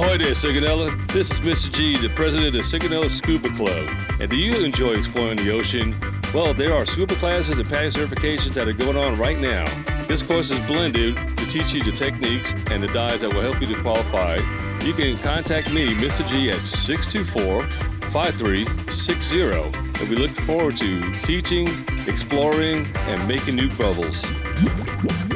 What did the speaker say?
Ahoy there, Sigonella. This is Mr. G, the president of Sigonella Scuba Club. And do you enjoy exploring the ocean? Well, there are scuba classes and PADI certifications that are going on right now. This course is blended to teach you the techniques and the dives that will help you to qualify. You can contact me, Mr. G, at 624-5360. And we look forward to teaching, exploring, and making new bubbles.